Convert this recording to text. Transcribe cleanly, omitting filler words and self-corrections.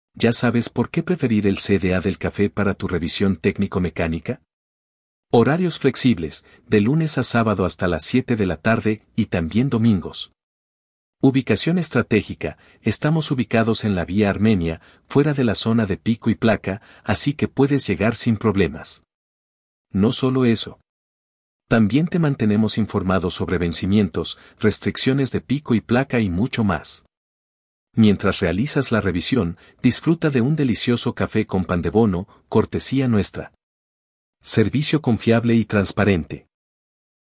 ¿Ya sabes por qué preferir el CDA del café para tu revisión técnico-mecánica? Horarios flexibles, de lunes a sábado hasta las 7 de la tarde y también domingos. Ubicación estratégica, estamos ubicados en la vía Armenia, fuera de la zona de pico y placa, así que puedes llegar sin problemas. No solo eso. También te mantenemos informado sobre vencimientos, restricciones de pico y placa y mucho más. Mientras realizas la revisión, disfruta de un delicioso café con pan de bono, cortesía nuestra. Servicio confiable y transparente.